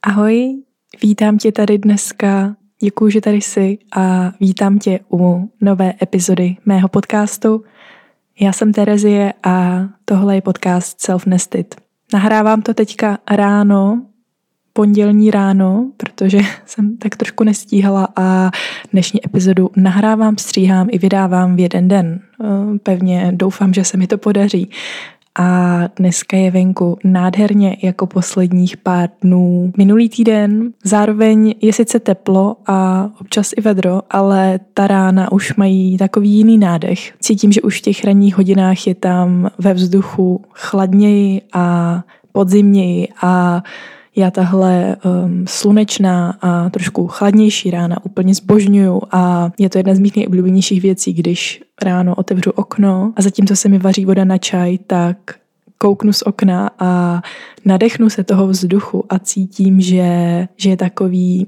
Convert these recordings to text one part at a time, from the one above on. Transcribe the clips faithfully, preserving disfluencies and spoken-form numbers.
Ahoj, vítám tě tady dneska, děkuji, že tady jsi a vítám tě u nové epizody mého podcastu. Já jsem Terezie a tohle je podcast Self-Nested. Nahrávám to teďka ráno, pondělní ráno, protože jsem tak trošku nestíhala a dnešní epizodu nahrávám, stříhám i vydávám v jeden den. Pevně doufám, že se mi to podaří. A dneska je venku nádherně jako posledních pár dnů. Minulý týden zároveň je sice teplo a občas i vedro, ale ta rána už mají takový jiný nádech. Cítím, že už v těch ranních hodinách je tam ve vzduchu chladněji a podzimněji a já tahle um, slunečná a trošku chladnější rána úplně zbožňuju a je to jedna z mých nejoblíbenějších věcí, když ráno otevřu okno a zatímco se mi vaří voda na čaj, tak kouknu z okna a nadechnu se toho vzduchu a cítím, že, že je takový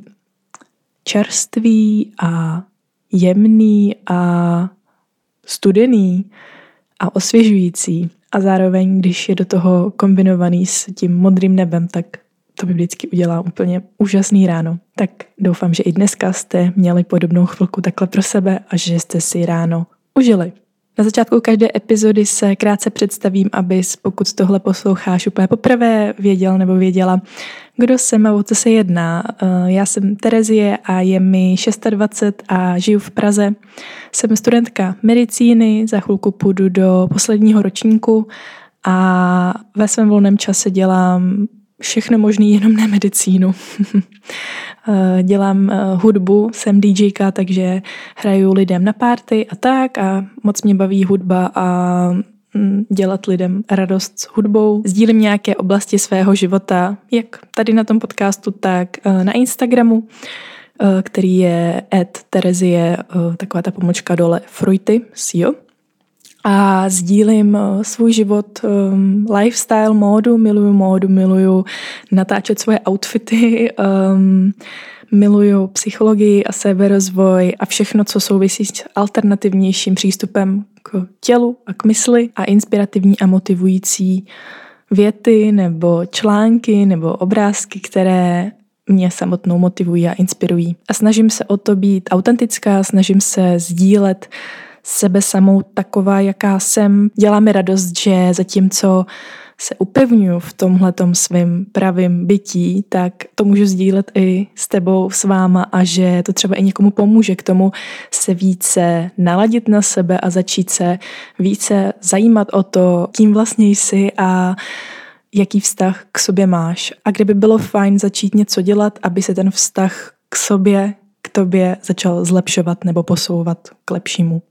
čerstvý a jemný a studený a osvěžující. A zároveň, když je do toho kombinovaný s tím modrým nebem, tak to mi vždycky udělá úplně úžasný ráno. Tak doufám, že i dneska jste měli podobnou chvilku takhle pro sebe a že jste si ráno užili. Na začátku každé epizody se krátce představím, abys, pokud tohle posloucháš úplně poprvé, věděl nebo věděla, kdo jsem a o co se jedná. Já jsem Terezie a je mi dvacet šest a žiju v Praze. Jsem studentka medicíny, za chvilku půjdu do posledního ročníku a ve svém volném čase dělám všechno možný, jenom ne medicínu. Dělám hudbu, jsem DJka, takže hraju lidem na party a tak a moc mě baví hudba a dělat lidem radost s hudbou. Sdílím nějaké oblasti svého života, jak tady na tom podcastu, tak na Instagramu, který je at Terezie, taková ta pomočka dole, Fruity, jo. A sdílím svůj život, um, lifestyle, módu, miluju módu, miluju natáčet svoje outfity, um, miluju psychologii a seberozvoj a všechno, co souvisí s alternativnějším přístupem k tělu a k mysli a inspirativní a motivující věty nebo články nebo obrázky, které mě samotnou motivují a inspirují. A snažím se o to být autentická, snažím se sdílet sebe samou taková, jaká jsem. Dělá mi radost, že zatímco se upevňuji v tomhletom svým pravým bytí, tak to můžu sdílet i s tebou, s váma a že to třeba i někomu pomůže k tomu se více naladit na sebe a začít se více zajímat o to, kým vlastně jsi a jaký vztah k sobě máš. A kdyby bylo fajn začít něco dělat, aby se ten vztah k sobě, k tobě začal zlepšovat nebo posouvat k lepšímu.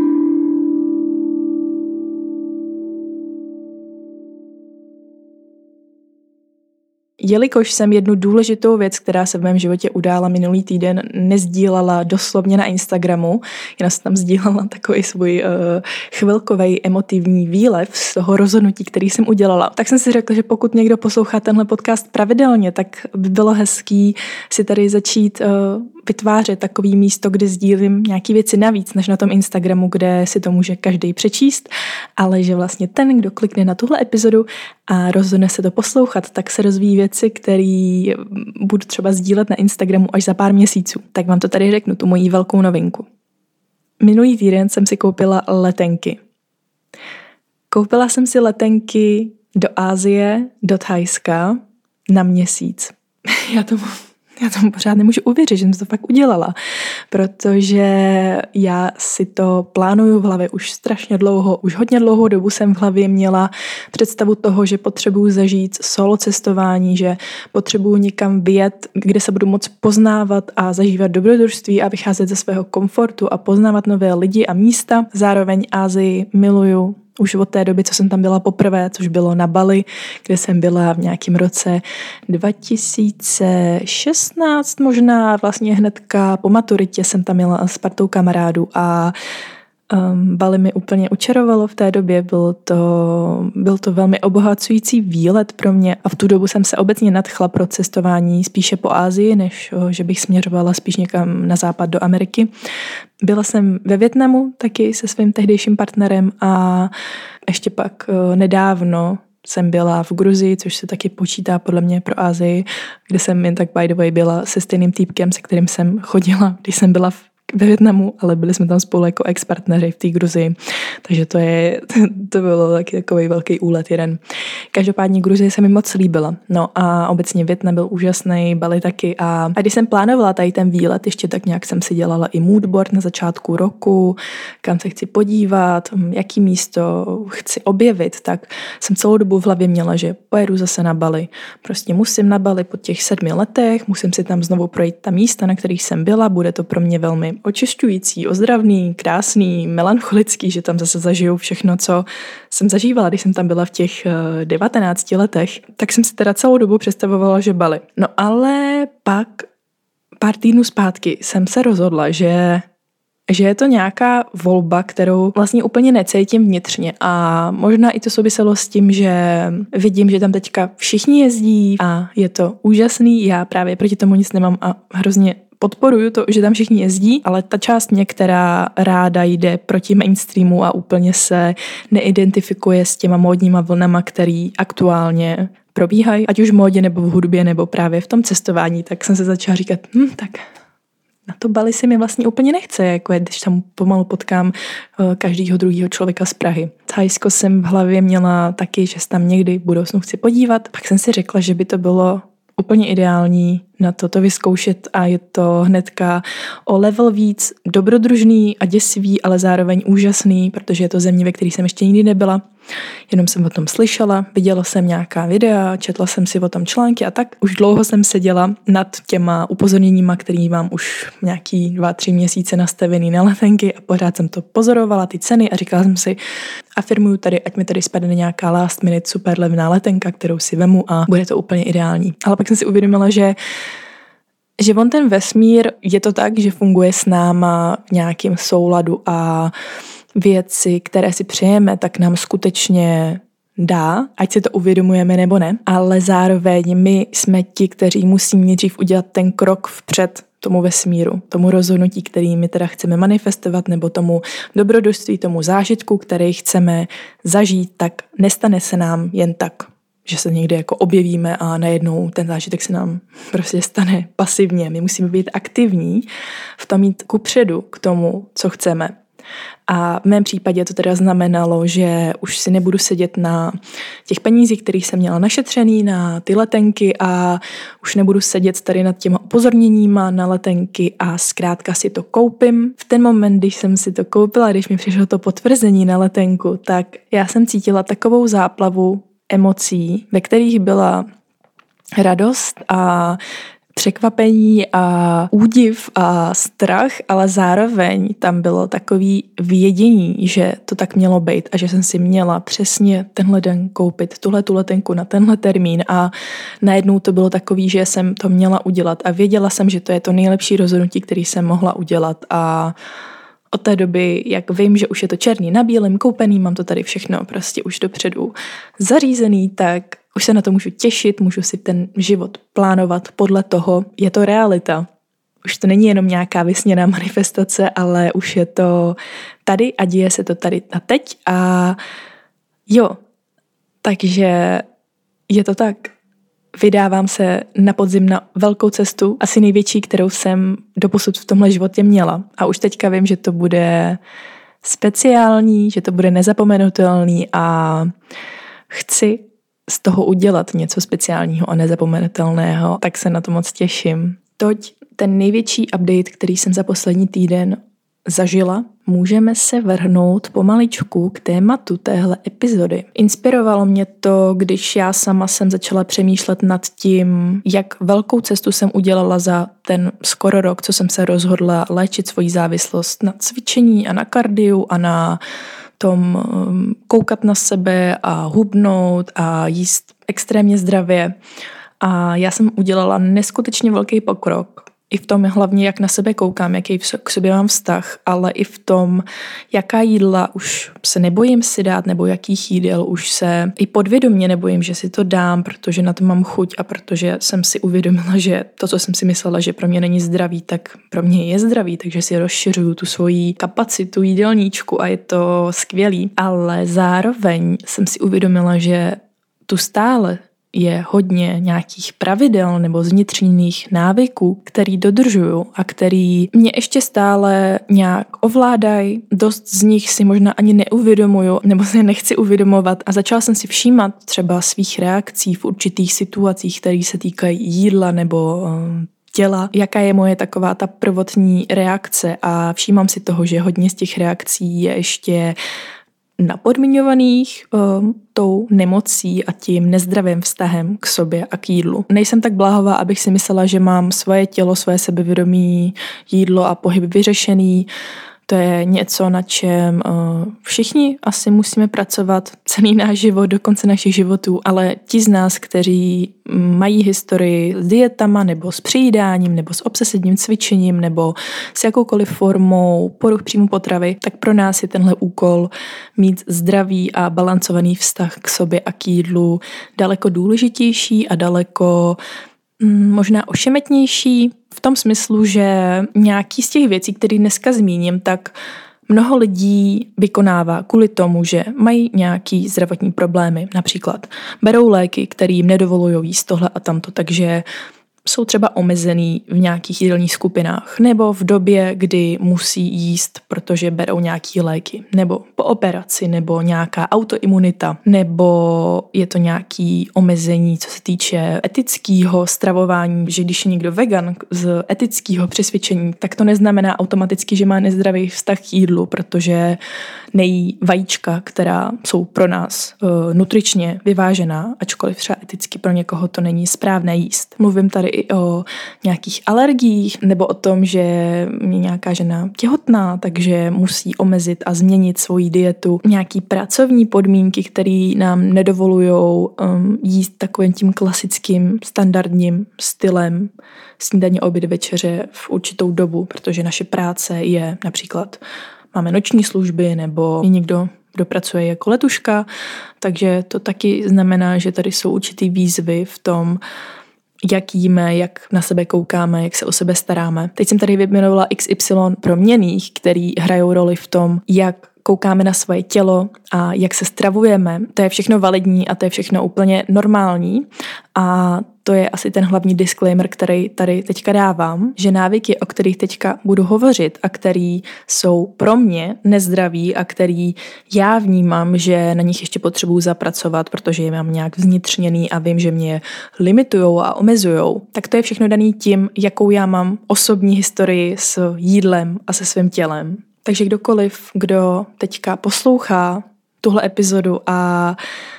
Jelikož jsem jednu důležitou věc, která se v mém životě udála minulý týden, nezdílala doslovně na Instagramu, jenom jsem tam sdílala takový svůj uh, chvilkový emotivní výlev z toho rozhodnutí, který jsem udělala. Tak jsem si řekla, že pokud někdo poslouchá tenhle podcast pravidelně, tak by bylo hezký si tady začít uh, vytvářet takový místo, kde sdílím nějaký věci navíc, než na tom Instagramu, kde si to může každý přečíst, ale že vlastně ten, kdo klikne na tuhle epizodu a rozhodne se to poslouchat, tak se rozvíjí věci, které budu třeba sdílet na Instagramu až za pár měsíců. Tak vám to tady řeknu, tu moji velkou novinku. Minulý týden jsem si koupila letenky. Koupila jsem si letenky do Asie, do Thajska na měsíc. Já tomu Já tomu pořád nemůžu uvěřit, že jsem to fakt udělala, protože já si to plánuju v hlavě už strašně dlouho, už hodně dlouhou dobu jsem v hlavě měla představu toho, že potřebuju zažít solo cestování, že potřebuju někam vyjet, kde se budu moc poznávat a zažívat dobrodružství a vycházet ze svého komfortu a poznávat nové lidi a místa. Zároveň Asii miluju. Už od té doby, co jsem tam byla poprvé, což bylo na Bali, kde jsem byla v nějakém roce dva tisíce šestnáct možná, vlastně hnedka po maturitě jsem tam jela s partou kamarádů a Um, Bali mi úplně učarovalo v té době, byl to, byl to velmi obohacující výlet pro mě a v tu dobu jsem se obecně nadchla pro cestování spíše po Asii, než že bych směřovala spíš někam na západ do Ameriky. Byla jsem ve Vietnamu taky se svým tehdejším partnerem a ještě pak nedávno jsem byla v Gruzii, což se taky počítá podle mě pro Asii, kde jsem jen tak by the way byla se stejným týpkem, se kterým jsem chodila, když jsem byla v ve Vietnamu, ale byli jsme tam spolu jako ex-partneři v té Gruzii, takže to je, to bylo taky takový velký úlet jeden. Každopádně Gruzii se mi moc líbila, no a obecně Vietnam byl úžasný, Bali taky a, a když jsem plánovala tady ten výlet, ještě tak nějak jsem si dělala i moodboard na začátku roku, kam se chci podívat, jaký místo chci objevit, tak jsem celou dobu v hlavě měla, že pojedu zase na Bali. Prostě musím na Bali po těch sedmi letech, musím si tam znovu projít ta místa, na kterých jsem byla, bude to pro mě velmi očišťující, ozdravný, krásný, melancholický, že tam zase zažiju všechno, co jsem zažívala, když jsem tam byla v těch devatenácti letech, tak jsem si teda celou dobu představovala, že Bali. No ale pak pár týdnů zpátky jsem se rozhodla, že že je to nějaká volba, kterou vlastně úplně necítím vnitřně a možná i to souviselo s tím, že vidím, že tam teďka všichni jezdí a je to úžasný, já právě proti tomu nic nemám a hrozně podporuju to, že tam všichni jezdí, ale ta část mě, která ráda jde proti mainstreamu a úplně se neidentifikuje s těma módníma vlnama, který aktuálně probíhají, ať už v módě nebo v hudbě nebo právě v tom cestování, tak jsem se začala říkat, hm, tak na to Bali si mi vlastně úplně nechce, jako je, když tam pomalu potkám každýho druhého člověka z Prahy. Thajsko jsem v hlavě měla taky, že se tam někdy v budoucnu chci podívat, pak jsem si řekla, že by to bylo úplně ideální na toto vyzkoušet a je to hnedka o level víc dobrodružný a děsivý, ale zároveň úžasný, protože je to země, ve které jsem ještě nikdy nebyla. Jenom jsem o tom slyšela, viděla jsem nějaká videa, četla jsem si o tom články a tak už dlouho jsem seděla nad těma upozorněníma, který mám už nějaký dva, tři měsíce nastavený na letenky a pořád jsem to pozorovala, ty ceny a říkala jsem si, afirmuju tady, ať mi tady spadne nějaká last minute super levná letenka, kterou si vemu a bude to úplně ideální. Ale pak jsem si uvědomila, že že on ten vesmír je to tak, že funguje s náma v nějakém souladu a věci, které si přejeme, tak nám skutečně dá, ať si to uvědomujeme nebo ne, ale zároveň my jsme ti, kteří musí nejdřív udělat ten krok vpřed tomu vesmíru, tomu rozhodnutí, který my teda chceme manifestovat, nebo tomu dobrodružství, tomu zážitku, který chceme zažít, tak nestane se nám jen tak, že se někde jako objevíme a najednou ten zážitek se nám prostě stane pasivně. My musíme být aktivní v tom jít kupředu k tomu, co chceme. A v mém případě to teda znamenalo, že už si nebudu sedět na těch penízích, kterých jsem měla našetřený, na ty letenky a už nebudu sedět tady nad těma upozorněníma na letenky a zkrátka si to koupím. V ten moment, když jsem si to koupila, když mi přišlo to potvrzení na letenku, tak já jsem cítila takovou záplavu emocí, ve kterých byla radost a překvapení a údiv a strach, ale zároveň tam bylo takový vědění, že to tak mělo být a že jsem si měla přesně tenhle den koupit tuhle tu letenku na tenhle termín a najednou to bylo takový, že jsem to měla udělat a věděla jsem, že to je to nejlepší rozhodnutí, který jsem mohla udělat a od té doby, jak vím, že už je to černý na bílém, koupený, mám to tady všechno prostě už dopředu zařízený, tak už se na to můžu těšit, můžu si ten život plánovat podle toho. Je to realita. Už to není jenom nějaká vysněná manifestace, ale už je to tady a děje se to tady a teď. A jo, takže je to tak. Vydávám se na podzim na velkou cestu, asi největší, kterou jsem doposud v tomhle životě měla. A už teďka vím, že to bude speciální, že to bude nezapomenutelný a chci z toho udělat něco speciálního a nezapomenutelného, tak se na to moc těším. Toť ten největší update, který jsem za poslední týden zažila, můžeme se vrhnout pomaličku k tématu téhle epizody. Inspirovalo mě to, když já sama jsem začala přemýšlet nad tím, jak velkou cestu jsem udělala za ten skoro rok, co jsem se rozhodla léčit svoji závislost na cvičení a na kardiu a na tom koukat na sebe a hubnout a jíst extrémně zdravě. A já jsem udělala neskutečně velký pokrok. I v tom hlavně, jak na sebe koukám, jaký k sobě mám vztah, ale i v tom, jaká jídla už se nebojím si dát, nebo jakých jídel už se i podvědomě nebojím, že si to dám, protože na to mám chuť a protože jsem si uvědomila, že to, co jsem si myslela, že pro mě není zdravý, tak pro mě je zdravý, takže si rozšiřuju tu svoji kapacitu jídelníčku a je to skvělý. Ale zároveň jsem si uvědomila, že tu stále je hodně nějakých pravidel nebo zvnitřních návyků, který dodržuju a který mě ještě stále nějak ovládají. Dost z nich si možná ani neuvědomuju nebo si nechci uvědomovat a začala jsem si všímat třeba svých reakcí v určitých situacích, které se týkají jídla nebo um, těla, jaká je moje taková ta prvotní reakce a všímám si toho, že hodně z těch reakcí je ještě napodmiňovaných um, tou nemocí a tím nezdravým vztahem k sobě a k jídlu. Nejsem tak bláhová, abych si myslela, že mám svoje tělo, svoje sebevědomí, jídlo a pohyb vyřešený. To je něco, na čem uh, všichni asi musíme pracovat celý náš život, do konce našich životů, ale ti z nás, kteří mají historii s dietama nebo s přejídáním nebo s obsesivním cvičením nebo s jakoukoliv formou poruch příjmu potravy, tak pro nás je tenhle úkol mít zdravý a balancovaný vztah k sobě a k jídlu daleko důležitější a daleko možná ošemetnější v tom smyslu, že nějaký z těch věcí, které dneska zmíním, tak mnoho lidí vykonává kvůli tomu, že mají nějaký zdravotní problémy. Například berou léky, které jim nedovolují jíst tohle a tamto, takže jsou třeba omezený v nějakých jídelních skupinách nebo v době, kdy musí jíst, protože berou nějaký léky, nebo po operaci, nebo nějaká autoimunita, nebo je to nějaký omezení, co se týče etického stravování, že když je někdo vegan z etického přesvědčení, tak to neznamená automaticky, že má nezdravý vztah k jídlu, protože nejí vajíčka, která jsou pro nás uh, nutričně vyvážená, ačkoliv třeba eticky pro někoho to není správné jíst. Mluvím tady i o nějakých alergiích nebo o tom, že je nějaká žena těhotná, takže musí omezit a změnit svoji dietu. Nějaký pracovní podmínky, které nám nedovolujou um, jíst takovým tím klasickým standardním stylem snídaně, oběd, večeře v určitou dobu, protože naše práce je například máme noční služby nebo je někdo, kdo pracuje jako letuška, takže to taky znamená, že tady jsou určitý výzvy v tom, jak jíme, jak na sebe koukáme, jak se o sebe staráme. Teď jsem tady vyjmenovala iks ypsilon proměnných, který hrajou roli v tom, jak koukáme na svoje tělo a jak se stravujeme. To je všechno validní a to je všechno úplně normální. A to je asi ten hlavní disclaimer, který tady teďka dávám, že návyky, o kterých teďka budu hovořit a který jsou pro mě nezdraví a který já vnímám, že na nich ještě potřebuju zapracovat, protože je mám nějak vnitřněný a vím, že mě limitujou a omezujou, tak to je všechno daný tím, jakou já mám osobní historii s jídlem a se svým tělem. Takže kdokoliv, kdo teďka poslouchá tuhle epizodu a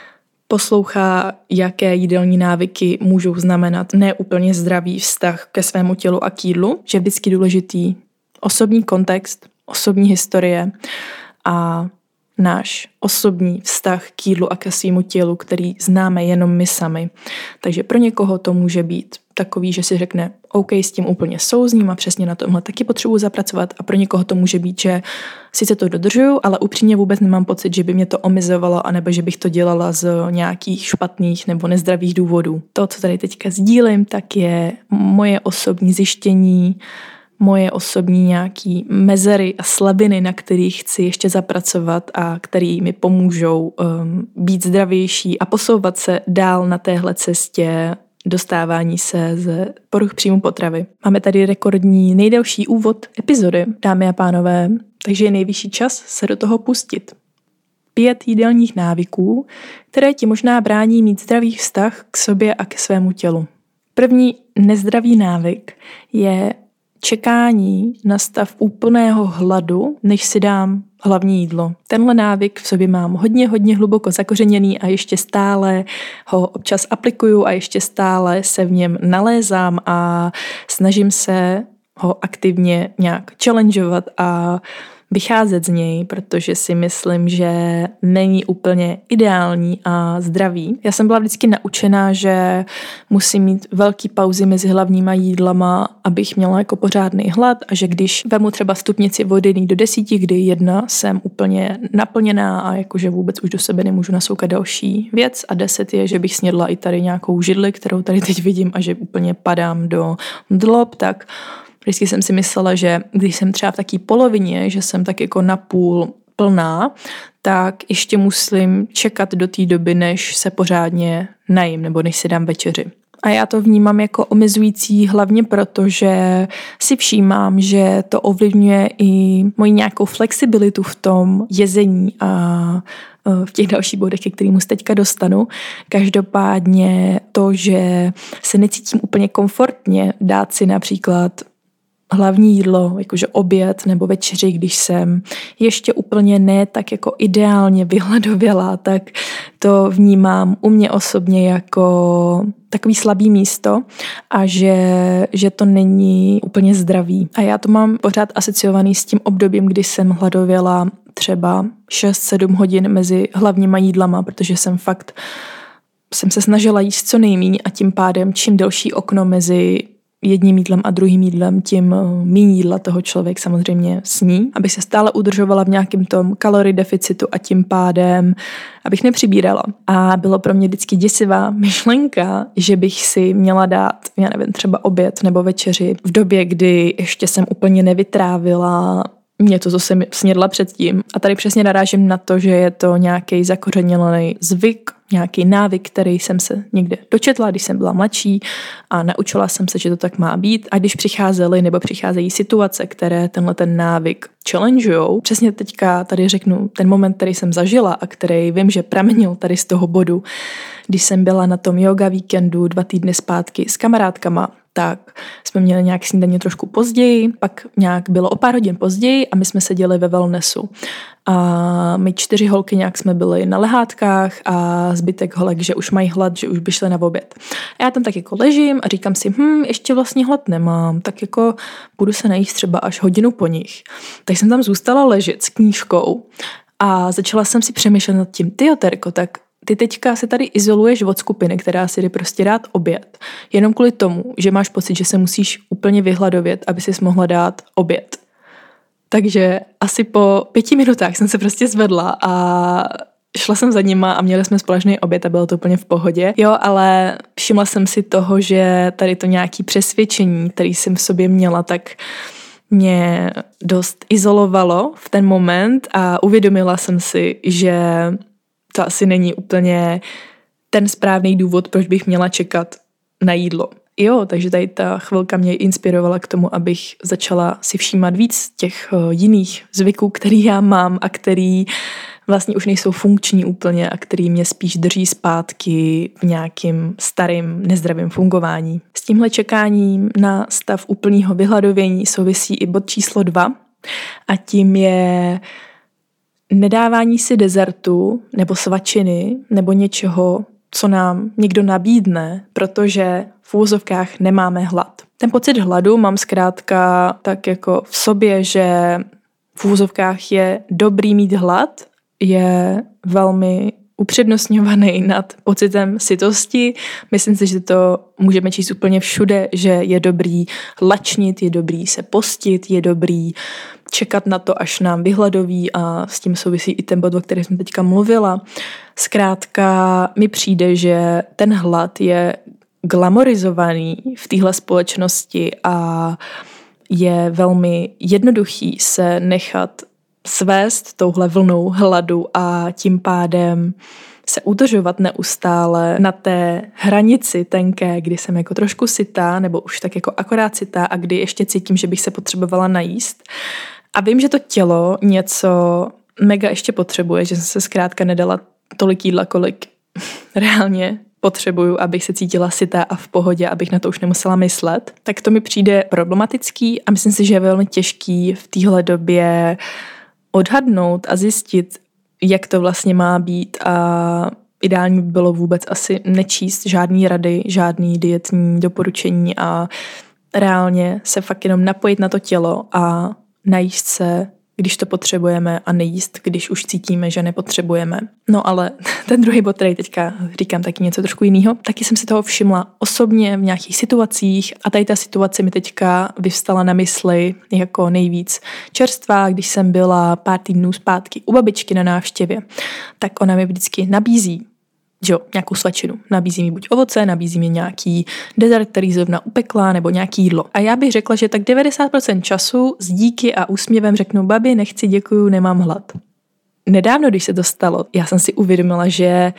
poslouchá, jaké jídelní návyky můžou znamenat neúplně zdravý vztah ke svému tělu a k jídlu, že je vždycky důležitý osobní kontext, osobní historie a náš osobní vztah k jídlu a ke svému tělu, který známe jenom my sami. Takže pro někoho to může být takový, že si řekne, OK, s tím úplně souzním a přesně na tomhle taky potřebuji zapracovat, a pro někoho to může být, že sice to dodržuju, ale upřímně vůbec nemám pocit, že by mě to omezovalo, anebo že bych to dělala z nějakých špatných nebo nezdravých důvodů. To, co tady teďka sdílím, tak je moje osobní zjištění, moje osobní nějaký mezery a slabiny, na kterých chci ještě zapracovat a který mi pomůžou um, být zdravější a posouvat se dál na téhle cestě dostávání se z poruch příjmu potravy. Máme tady rekordní nejdelší úvod epizody, dámy a pánové, takže je nejvyšší čas se do toho pustit. Pět jídelních návyků, které ti možná brání mít zdravý vztah k sobě a ke svému tělu. První nezdravý návyk je čekání na stav úplného hladu, než si dám hlavní jídlo. Tenhle návyk v sobě mám hodně, hodně hluboko zakořeněný a ještě stále ho občas aplikuju a ještě stále se v něm nalézám a snažím se ho aktivně nějak challengeovat a vycházet z něj, protože si myslím, že není úplně ideální a zdravý. Já jsem byla vždycky naučená, že musím mít velký pauzy mezi hlavníma jídlama, abych měla jako pořádný hlad, a že když vemu třeba stupnici od jedné do desíti, kdy jedna jsem úplně naplněná a jakože vůbec už do sebe nemůžu nasoukat další věc, a deset je, že bych snědla i tady nějakou židli, kterou tady teď vidím, a že úplně padám do dlob, tak vždycky jsem si myslela, že když jsem třeba v takové polovině, že jsem tak jako napůl plná, tak ještě musím čekat do té doby, než se pořádně najím nebo než si dám večeři. A já to vnímám jako omezující hlavně proto, že si všímám, že to ovlivňuje i moji nějakou flexibilitu v tom jezení a v těch dalších bodech, ke kterým se teďka dostanu. Každopádně to, že se necítím úplně komfortně dát si například hlavní jídlo, jakože oběd nebo večeři, když jsem ještě úplně ne tak jako ideálně vyhladovělá, tak to vnímám u mě osobně jako takový slabý místo a že, že to není úplně zdravý. A já to mám pořád asociovaný s tím obdobím, kdy jsem hladověla třeba šest sedm hodin mezi hlavníma jídlama, protože jsem fakt jsem se snažila jíst co nejméně a tím pádem čím delší okno mezi jedním jídlem a druhým jídlem, tím méně jídla toho člověk samozřejmě sní, aby se stále udržovala v nějakém tom kalorii deficitu a tím pádem, abych nepřibírala. A bylo pro mě vždycky děsivá myšlenka, že bych si měla dát, já nevím, třeba oběd nebo večeři v době, kdy ještě jsem úplně nevytrávila něco, co jsem snědla předtím. A tady přesně narážím na to, že je to nějaký zakořeněný zvyk, nějaký návyk, který jsem se někde dočetla, když jsem byla mladší a naučila jsem se, že to tak má být. A když přicházely nebo přicházejí situace, které tenhle ten návyk challengeujou, přesně teďka tady řeknu ten moment, který jsem zažila a který vím, že pramenil tady z toho bodu, když jsem byla na tom yoga víkendu dva týdny zpátky s kamarádkama, tak jsme měli nějak snídaně trošku později, pak nějak bylo o pár hodin později a my jsme seděli ve wellnessu. A my čtyři holky nějak jsme byli na lehátkách a zbytek holek, že už mají hlad, že už by šli na oběd. A já tam tak jako ležím a říkám si, hm, ještě vlastně hlad nemám, tak jako budu se najíst třeba až hodinu po nich. Tak jsem tam zůstala ležet s knížkou a začala jsem si přemýšlet nad tím, tyjo, Terko, tak ty teďka se tady izoluješ od skupiny, která si jde prostě dát oběd, jenom kvůli tomu, že máš pocit, že se musíš úplně vyhladovět, aby si mohla dát oběd. Takže asi po pěti minutách jsem se prostě zvedla a šla jsem za nima a měli jsme společný oběd a bylo to úplně v pohodě. Jo, ale všimla jsem si toho, že tady to nějaké přesvědčení, které jsem v sobě měla, tak mě dost izolovalo v ten moment a uvědomila jsem si, že to asi není úplně ten správný důvod, proč bych měla čekat na jídlo. Jo, takže tady ta chvilka mě inspirovala k tomu, abych začala si všímat víc těch jiných zvyků, který já mám a který vlastně už nejsou funkční úplně a který mě spíš drží zpátky v nějakým starým nezdravým fungování. S tímhle čekáním na stav úplného vyhladovění souvisí i bod číslo dva a tím je nedávání si dezertu nebo svačiny nebo něčeho, co nám někdo nabídne, protože v úvozovkách nemáme hlad. Ten pocit hladu mám zkrátka tak jako v sobě, že v úvozovkách je dobrý mít hlad, je velmi upřednostňovaný nad pocitem sytosti. Myslím si, že to můžeme číst úplně všude, že je dobrý lačnit, je dobrý se postit, je dobrý čekat na to, až nám vyhladoví a s tím souvisí i ten bod, o kterém jsem teďka mluvila. Zkrátka mi přijde, že ten hlad je glamorizovaný v téhle společnosti a je velmi jednoduchý se nechat svést touhle vlnou hladu a tím pádem se udržovat neustále na té hranici tenké, kdy jsem jako trošku sytá nebo už tak jako akorát sytá a kdy ještě cítím, že bych se potřebovala najíst. A vím, že to tělo něco mega ještě potřebuje, že jsem se zkrátka nedala tolik jídla, kolik reálně potřebuju, abych se cítila sytá a v pohodě, abych na to už nemusela myslet. Tak to mi přijde problematický a myslím si, že je velmi těžký v téhle době odhadnout a zjistit, jak to vlastně má být a ideální by bylo vůbec asi nečíst žádný rady, žádný dietní doporučení a reálně se fakt jenom napojit na to tělo a najíst se, když to potřebujeme a nejíst, když už cítíme, že nepotřebujeme. No ale ten druhý bod, který teďka říkám taky něco trošku jiného, taky jsem si toho všimla osobně v nějakých situacích a tady ta situace mi teďka vyvstala na mysli jako nejvíc čerstvá, když jsem byla pár týdnů zpátky u babičky na návštěvě, tak ona mi vždycky nabízí že jo, nějakou svačinu. Nabízí mi buď ovoce, nabízí mi nějaký dezert, který zrovna upekla, nebo nějaký jídlo. A já bych řekla, že tak devadesát procent času s díky a úsměvem řeknu, babi, nechci, děkuju, nemám hlad. nedávno, když se to stalo, já jsem si uvědomila, že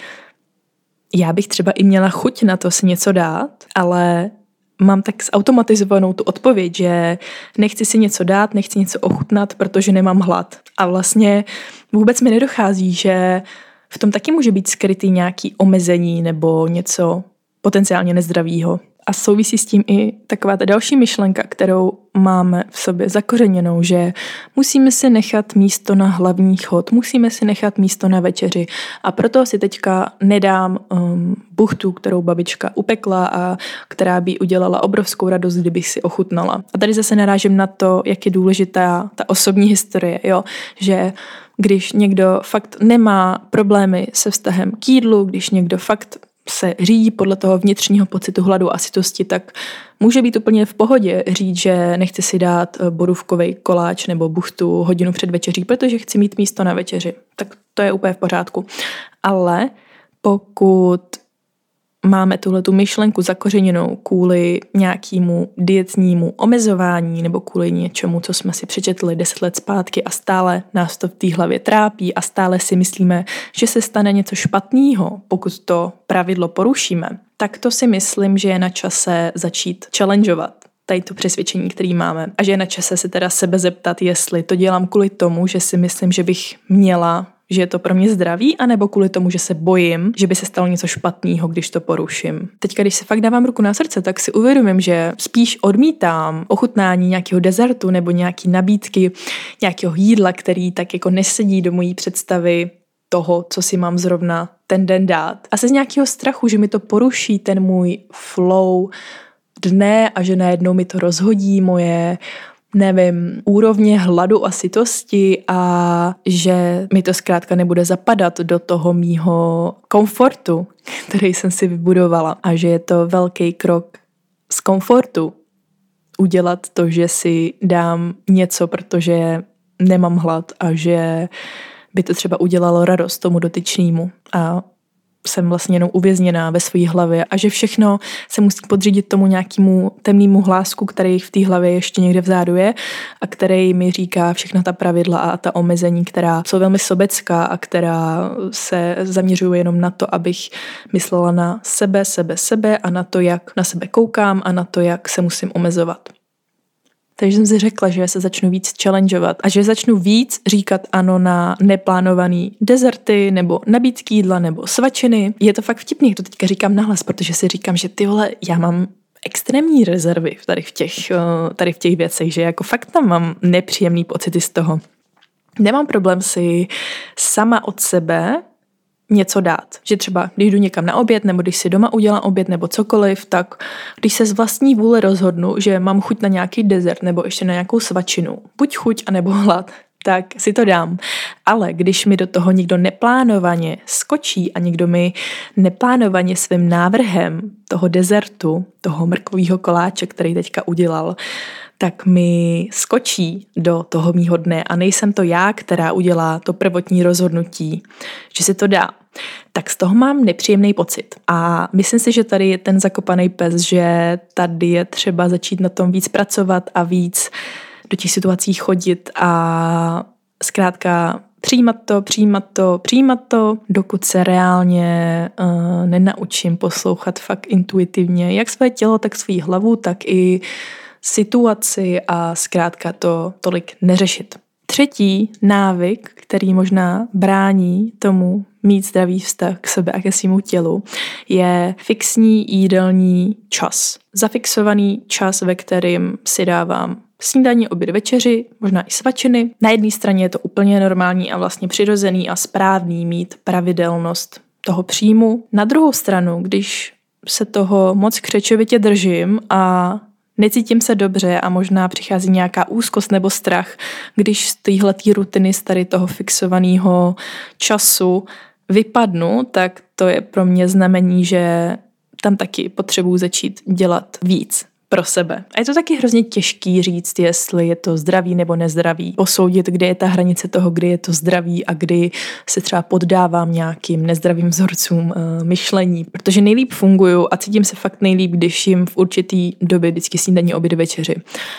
já bych třeba i měla chuť na to si něco dát, ale mám tak zautomatizovanou tu odpověď, že nechci si něco dát, nechci něco ochutnat, protože nemám hlad. A vlastně vůbec mi nedochází, že v tom taky může být skrytý nějaký omezení nebo něco potenciálně nezdravýho. A souvisí s tím i taková ta další myšlenka, kterou máme v sobě zakořeněnou, že musíme si nechat místo na hlavní chod, musíme si nechat místo na večeři. A proto si teďka nedám um, buchtu, kterou babička upekla a která by udělala obrovskou radost, kdybych si ochutnala. A tady zase narážím na to, jak je důležitá ta osobní historie, jo? Že když někdo fakt nemá problémy se vztahem k jídlu, když někdo fakt se řídí podle toho vnitřního pocitu hladu a sytosti, tak může být úplně v pohodě říct, že nechci si dát borůvkovej koláč nebo buchtu hodinu před večeří, protože chci mít místo na večeři. Tak to je úplně v pořádku. Ale pokud máme tuhletu myšlenku zakořeněnou kvůli nějakému dietnímu omezování nebo kvůli něčemu, co jsme si přečetli deset let zpátky a stále nás to v té hlavě trápí a stále si myslíme, že se stane něco špatného, pokud to pravidlo porušíme, tak to si myslím, že je na čase začít challengeovat tady to přesvědčení, který máme. A že je na čase se teda sebe zeptat, jestli to dělám kvůli tomu, že si myslím, že bych měla, že je to pro mě zdravý, anebo kvůli tomu, že se bojím, že by se stalo něco špatného, když to poruším. Teďka, když si fakt dávám ruku na srdce, tak si uvědomím, že spíš odmítám ochutnání nějakého dezertu nebo nějaký nabídky, nějakého jídla, který tak jako nesedí do mojí představy toho, co si mám zrovna ten den dát. A se z nějakého strachu, že mi to poruší ten můj flow dne a že najednou mi to rozhodí moje, nevím, úrovně hladu a sytosti a že mi to zkrátka nebude zapadat do toho mýho komfortu, který jsem si vybudovala a že je to velký krok z komfortu udělat to, že si dám něco, protože nemám hlad a že by to třeba udělalo radost tomu dotyčnému a jsem vlastně jenom uvězněná ve své hlavě a že všechno se musí podřídit tomu nějakému temnému hlásku, který v té hlavě ještě někde vzadu je a který mi říká všechna ta pravidla a ta omezení, která jsou velmi sobecká a která se zaměřují jenom na to, abych myslela na sebe, sebe, sebe a na to, jak na sebe koukám a na to, jak se musím omezovat. Takže jsem si řekla, že se začnu víc challengeovat a že začnu víc říkat ano na neplánovaný dezerty nebo nabídky jídla nebo svačiny. Je to fakt vtipný, jak to teďka říkám nahlas, protože si říkám, že ty vole, já mám extrémní rezervy tady v těch, tady v těch věcech, že jako fakt tam mám nepříjemný pocity z toho. Nemám problém si sama od sebe něco dát. Že třeba, když jdu někam na oběd, nebo když si doma udělám oběd, nebo cokoliv, tak když se z vlastní vůle rozhodnu, že mám chuť na nějaký dezert, nebo ještě na nějakou svačinu, buď chuť, anebo hlad, tak si to dám. Ale když mi do toho někdo neplánovaně skočí a někdo mi neplánovaně svým návrhem toho dezertu, toho mrkvového koláče, který teďka udělal, tak mi skočí do toho mýho dne a nejsem to já, která udělá to prvotní rozhodnutí, že si to dá, tak z toho mám nepříjemný pocit. A myslím si, že tady je ten zakopaný pes, že tady je třeba začít na tom víc pracovat a víc do těch situací chodit a zkrátka přijímat to, přijímat to, přijímat to, dokud se reálně uh, nenaučím poslouchat fakt intuitivně, jak své tělo, tak svou hlavu, tak i situaci a zkrátka to tolik neřešit. Třetí návyk, který možná brání tomu mít zdravý vztah k sobě a ke svému tělu, je fixní jídelní čas. Zafixovaný čas, ve kterým si dávám snídaní, oběd, večeři, možná i svačiny. Na jedné straně je to úplně normální a vlastně přirozený a správný mít pravidelnost toho příjmu. Na druhou stranu, když se toho moc křečovitě držím a necítím se dobře a možná přichází nějaká úzkost nebo strach, když z téhletý rutiny, z tady toho fixovaného času vypadnu, tak to je pro mě znamení, že tam taky potřebuji začít dělat víc. pro sebe. A je to taky hrozně těžký říct, jestli je to zdravý nebo nezdravý. Posoudit, kde je ta hranice toho, kdy je to zdravý a kdy se třeba poddávám nějakým nezdravým vzorcům uh, myšlení. Protože nejlíp funguju a cítím se fakt nejlíp, když jim v určitý době vždycky snídaní, oběd, večeři.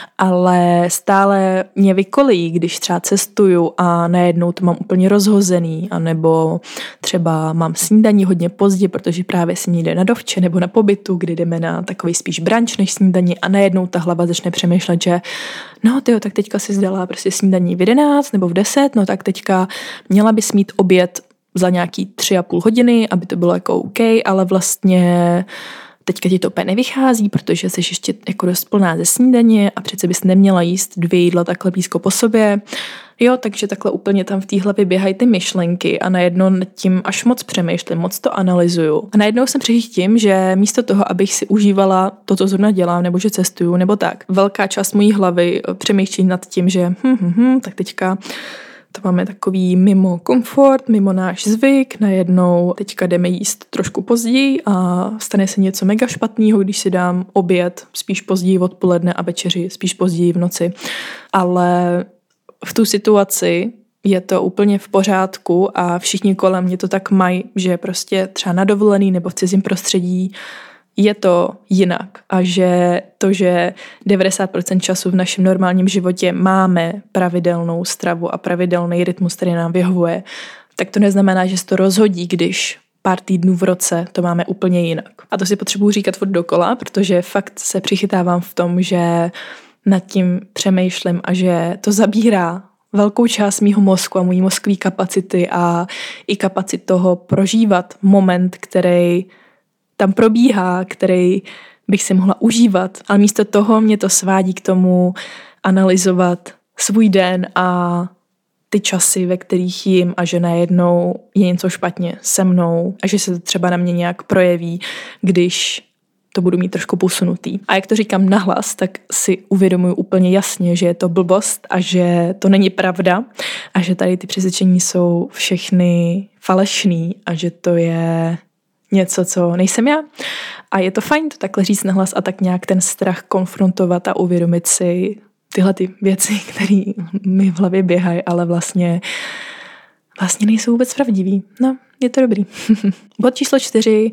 Ale stále mě vykolí, když třeba cestuju a najednou to mám úplně rozhozený, anebo třeba mám snídaní hodně pozdě, protože právě se jde na dovče nebo na pobytu, kdy jdeme na takový spíš brunch než snídaní a najednou ta hlava začne přemýšlet, že no tyjo, tak teďka si zdala prostě snídaní v jedenáct nebo v deset, no tak teďka měla bys mít oběd za nějaký tři a půl hodiny, aby to bylo jako OK, ale vlastně teďka ti to úplně nevychází, protože jsi ještě jako dost plná ze snídaně a přece bys neměla jíst dvě jídla takhle blízko po sobě. Jo, takže takhle úplně tam v té hlavě běhají ty myšlenky a najednou nad tím až moc přemýšlím, moc to analyzuju. A najednou jsem přišla tím, že místo toho, abych si užívala to, co zrovna dělám, nebo že cestuju, nebo tak, velká část mojí hlavy přemýšlí nad tím, že hm, hm, hm, tak teďka to máme takový mimo komfort, mimo náš zvyk, najednou teďka jdeme jíst trošku později a stane se něco mega špatného, když si dám oběd spíš později odpoledne a večeři spíš později v noci. Ale v tu situaci je to úplně v pořádku a všichni kolem mě to tak mají, že prostě třeba na dovolený nebo v cizím prostředí je to jinak a že to, že devadesát procent času v našem normálním životě máme pravidelnou stravu a pravidelný rytmus, který nám vyhovuje, tak to neznamená, že se to rozhodí, když pár týdnů v roce to máme úplně jinak. A to si potřebuji říkat furt dokola, protože fakt se přichytávám v tom, že nad tím přemýšlím a že to zabírá velkou část mýho mozku a mojí mozkové kapacity a i kapacit toho prožívat moment, který tam probíhá, který bych si mohla užívat, ale místo toho mě to svádí k tomu analyzovat svůj den a ty časy, ve kterých jím a že najednou je něco špatně se mnou a že se to třeba na mě nějak projeví, když to budu mít trošku posunutý. A jak to říkám nahlas, tak si uvědomuji úplně jasně, že je to blbost a že to není pravda a že tady ty přesvědčení jsou všechny falešný a že to je něco, co nejsem já. A je to fajn to takhle říct nahlas a tak nějak ten strach konfrontovat a uvědomit si tyhle ty věci, které mi v hlavě běhají, ale vlastně, vlastně nejsou vůbec pravdivý. No, je to dobrý. Bod číslo čtyři,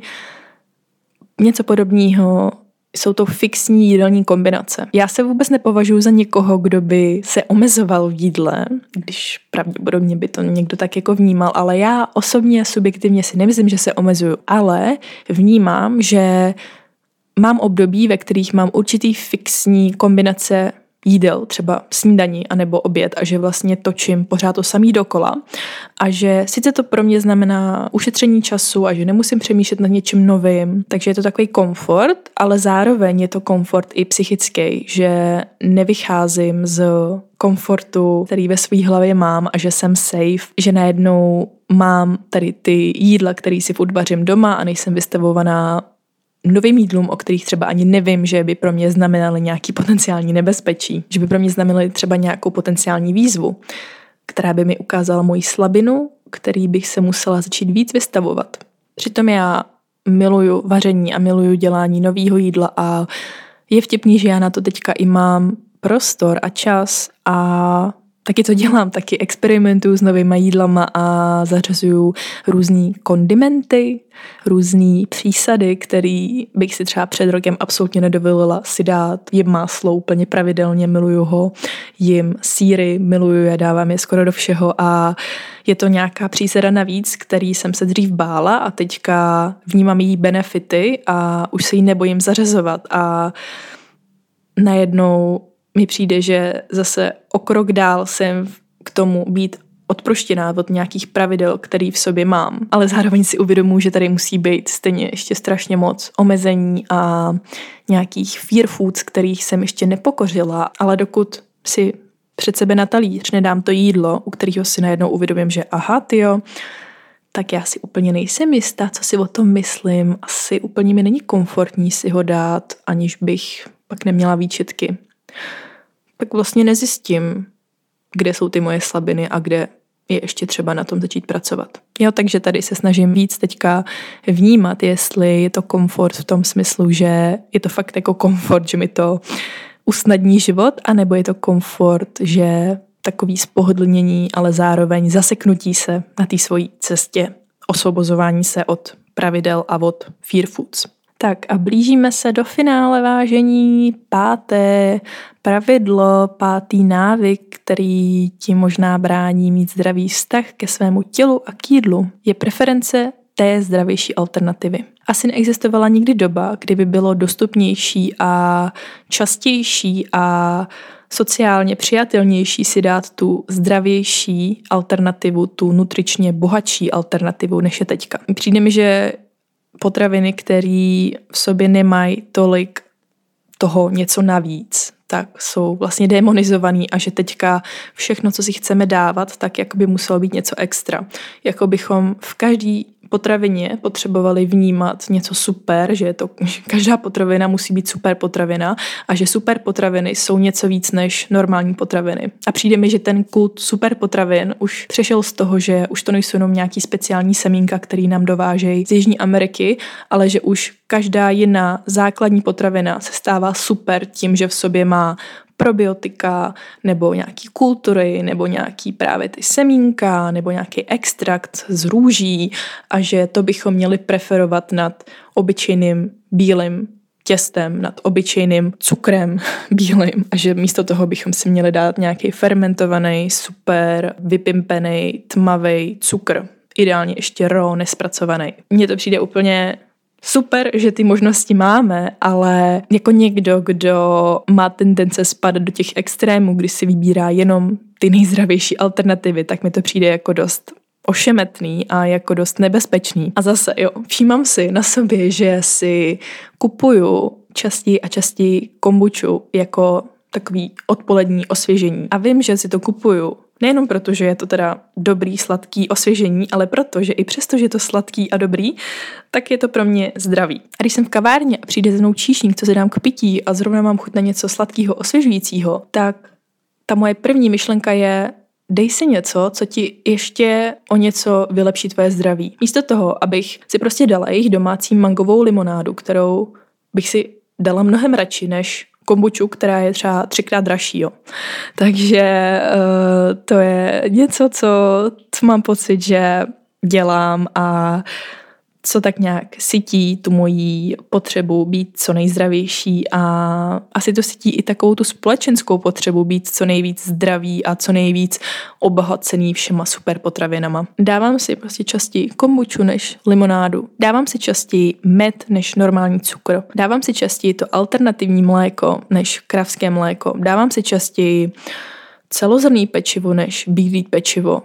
něco podobného, jsou to fixní jídelní kombinace. Já se vůbec nepovažuji za někoho, kdo by se omezoval v jídle, když pravděpodobně by to někdo tak jako vnímal, ale já osobně subjektivně si nemyslím, že se omezuju, ale vnímám, že mám období, ve kterých mám určitý fixní kombinace jídel, třeba snídaní anebo oběd a že vlastně točím pořád to samý dokola a že sice to pro mě znamená ušetření času a že nemusím přemýšlet nad něčím novým, takže je to takový komfort, ale zároveň je to komfort i psychický, že nevycházím z komfortu, který ve své hlavě mám a že jsem safe, že najednou mám tady ty jídla, který si furt vařím doma a nejsem vystavovaná novým jídlům, o kterých třeba ani nevím, že by pro mě znamenaly nějaký potenciální nebezpečí, že by pro mě znamenaly třeba nějakou potenciální výzvu, která by mi ukázala moji slabinu, který bych se musela začít víc vystavovat. Přitom já miluju vaření a miluju dělání nového jídla a je vtipný, že já na to teďka i mám prostor a čas a taky to dělám, taky experimentuju s novýma jídlama a zařazuju různý kondimenty, různý přísady, který bych si třeba před rokem absolutně nedovolila si dát. Jím máslo úplně pravidelně, miluju ho, jím sýry, miluju je, dávám je skoro do všeho a je to nějaká přísada navíc, který jsem se dřív bála a teďka vnímám její benefity a už se jí nebojím zařazovat a najednou mi přijde, že zase o krok dál jsem k tomu být odproštěná od nějakých pravidel, který v sobě mám. Ale zároveň si uvědomuji, že tady musí být stejně ještě strašně moc omezení a nějakých fear foods, kterých jsem ještě nepokořila. Ale dokud si před sebe na talíř nedám to jídlo, u kterého si najednou uvědomím, že aha, tyjo, tak já si úplně nejsem jistá, co si o tom myslím. Asi úplně mi není komfortní si ho dát, aniž bych pak neměla výčitky. Tak vlastně nezjistím, kde jsou ty moje slabiny a kde je ještě třeba na tom začít pracovat. Jo, takže tady se snažím víc teďka vnímat, jestli je to komfort v tom smyslu, že je to fakt jako komfort, že mi to usnadní život, anebo je to komfort, že takový spohodlnění, ale zároveň zaseknutí se na té svojí cestě, osvobozování se od pravidel a od fear foods. Tak a blížíme se do finále vážení. Páté pravidlo, pátý návyk, který ti možná brání mít zdravý vztah ke svému tělu a k jídlu, je preference té zdravější alternativy. Asi neexistovala nikdy doba, kdy by bylo dostupnější a častější a sociálně přijatelnější si dát tu zdravější alternativu, tu nutričně bohatší alternativu, než je teďka. Přijde mi, že potraviny, které v sobě nemají tolik toho něco navíc, tak jsou vlastně demonizovaný a že teďka všechno, co si chceme dávat, tak jako by muselo být něco extra. Jako bychom v každý potravině potřebovali vnímat něco super, že, je to, že každá potravina musí být super potravina a že super potraviny jsou něco víc než normální potraviny. A přijde mi, že ten kult super potravin už přešel z toho, že už to nejsou jenom nějaký speciální semínka, který nám dovážejí z Jižní Ameriky, ale že už každá jiná základní potravina se stává super tím, že v sobě má probiotika, nebo nějaký kultury, nebo nějaký právě ty semínka, nebo nějaký extrakt z růží a že to bychom měli preferovat nad obyčejným bílým těstem, nad obyčejným cukrem bílým a že místo toho bychom si měli dát nějaký fermentovaný, super, vypimpený, tmavý cukr. Ideálně ještě raw, nespracovaný. Mně to přijde úplně super, že ty možnosti máme, ale jako někdo, kdo má tendence spadat do těch extrémů, kdy si vybírá jenom ty nejzdravější alternativy, tak mi to přijde jako dost ošemetný a jako dost nebezpečný. A zase, jo, všímám si na sobě, že si kupuju častěji a častěji kombuču jako takový odpolední osvěžení. A vím, že si to kupuju nejenom proto, že je to teda dobrý, sladký osvěžení, ale proto, že i přesto, že je to sladký a dobrý, tak je to pro mě zdravý. A když jsem v kavárně a přijde za mnou číšník, co si dám k pití a zrovna mám chuť na něco sladkého, osvěžujícího, tak ta moje první myšlenka je: dej si něco, co ti ještě o něco vylepší tvoje zdraví. Místo toho, abych si prostě dala jejich domácí mangovou limonádu, kterou bych si dala mnohem radši než kombuču, která je třeba třikrát dražší. Jo. Takže uh, to je něco, co, co mám pocit, že dělám a co tak nějak sytí tu moji potřebu být co nejzdravější a asi to sytí i takovou tu společenskou potřebu být co nejvíc zdravý a co nejvíc obohacený všema super potravinama. Dávám si prostě častěji kombuču než limonádu. Dávám si častěji med než normální cukr. Dávám si častěji to alternativní mléko než kravské mléko. Dávám si častěji celozrnný pečivo než bílý pečivo.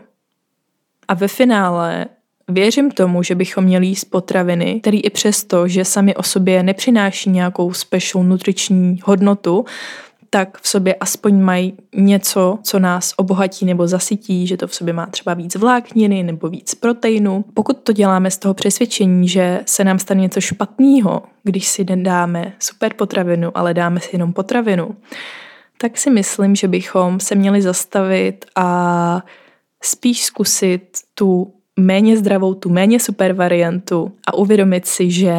A ve finále věřím tomu, že bychom měli jíst potraviny, které i přesto, že sami o sobě nepřináší nějakou special nutriční hodnotu, tak v sobě aspoň mají něco, co nás obohatí nebo zasytí, že to v sobě má třeba víc vlákniny nebo víc proteinu. Pokud to děláme z toho přesvědčení, že se nám stane něco špatného, když si nedáme super potravinu, ale dáme si jenom potravinu, tak si myslím, že bychom se měli zastavit a spíš zkusit tu méně zdravou, tu méně super variantu a uvědomit si, že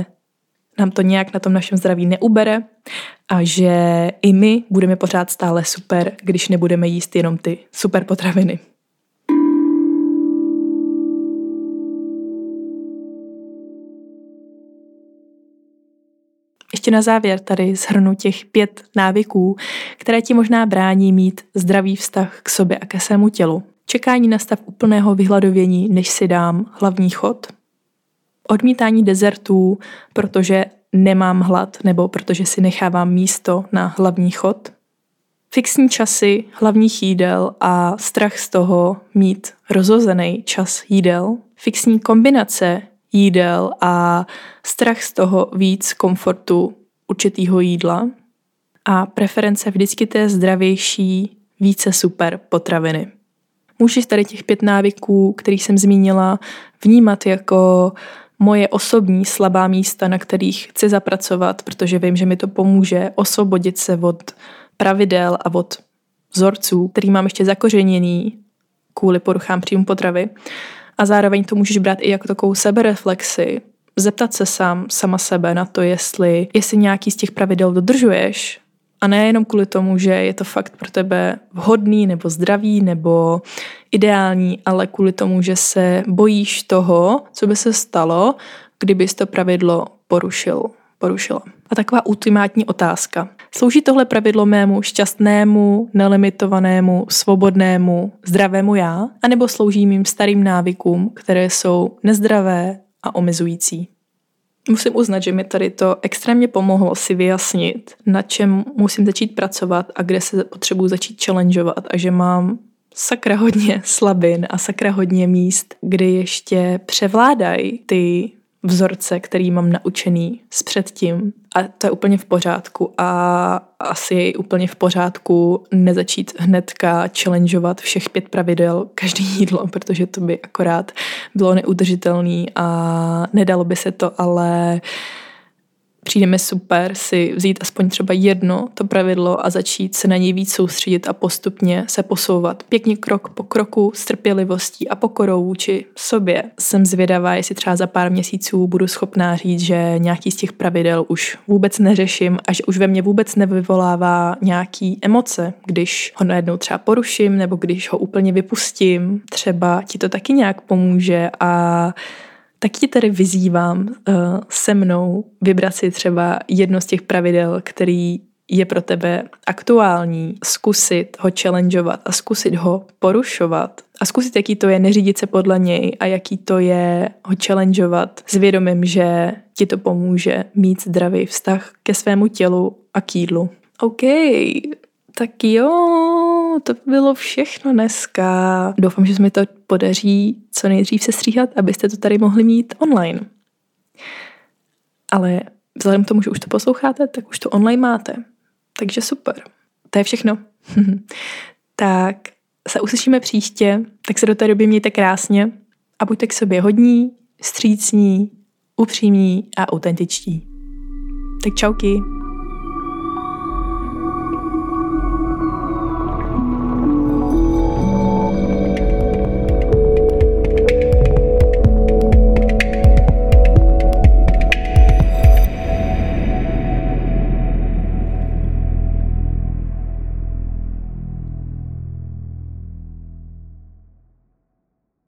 nám to nějak na tom našem zdraví neubere a že i my budeme pořád stále super, když nebudeme jíst jenom ty super potraviny. Ještě na závěr tady shrnu těch pět návyků, které ti možná brání mít zdravý vztah k sobě a ke svému tělu. Čekání na stav úplného vyhladovění, než si dám hlavní chod. Odmítání dezertů, protože nemám hlad nebo protože si nechávám místo na hlavní chod. Fixní časy hlavních jídel a strach z toho mít rozhozený čas jídel. Fixní kombinace jídel a strach z toho víc komfortu určitýho jídla. A preference vždycky té zdravější, více super potraviny. Můžeš tady těch pět návyků, který jsem zmínila, vnímat jako moje osobní slabá místa, na kterých chci zapracovat, protože vím, že mi to pomůže osvobodit se od pravidel a od vzorců, který mám ještě zakořeněný kvůli poruchám příjmu potravy. A zároveň to můžeš brát i jako takovou sebereflexi, zeptat se sám, sama sebe na to, jestli, jestli nějaký z těch pravidel dodržuješ, a ne jenom kvůli tomu, že je to fakt pro tebe vhodný nebo zdravý nebo ideální, ale kvůli tomu, že se bojíš toho, co by se stalo, kdybys to pravidlo porušil, porušila. A taková ultimátní otázka. Slouží tohle pravidlo mému šťastnému, nelimitovanému, svobodnému, zdravému já? A nebo slouží mým starým návykům, které jsou nezdravé a omezující? Musím uznat, že mi tady to extrémně pomohlo si vyjasnit, na čem musím začít pracovat a kde se potřebuji začít challengeovat a že mám sakra hodně slabin a sakra hodně míst, kdy ještě převládají ty vzorce, který mám naučený s předtím. A to je úplně v pořádku a asi je úplně v pořádku nezačít hnedka challengeovat všech pět pravidel každý jídlo, protože to by akorát bylo neudržitelný a nedalo by se to, ale přijde mi super si vzít aspoň třeba jedno to pravidlo a začít se na něj víc soustředit a postupně se posouvat. Pěkně krok po kroku s trpělivostí a pokorou vůči sobě. Jsem zvědavá, jestli třeba za pár měsíců budu schopná říct, že nějaký z těch pravidel už vůbec neřeším a že už ve mně vůbec nevyvolává nějaký emoce, když ho najednou třeba poruším nebo když ho úplně vypustím. Třeba ti to taky nějak pomůže a tak ti tady vyzývám uh, se mnou vybrat si třeba jedno z těch pravidel, který je pro tebe aktuální, zkusit ho challengeovat a zkusit ho porušovat a zkusit, jaký to je neřídit se podle něj a jaký to je ho challengeovat s vědomím, že ti to pomůže mít zdravý vztah ke svému tělu a k jídlu. OK, tak jo, to bylo všechno dneska. Doufám, že se mi to podaří co nejdřív sestříhat, abyste to tady mohli mít online. Ale vzhledem k tomu, že už to posloucháte, tak už to online máte. Takže super. To je všechno. Tak se uslyšíme příště, tak se do té doby mějte krásně a buďte k sobě hodní, vstřícní, upřímní a autentičtí. Tak čauky.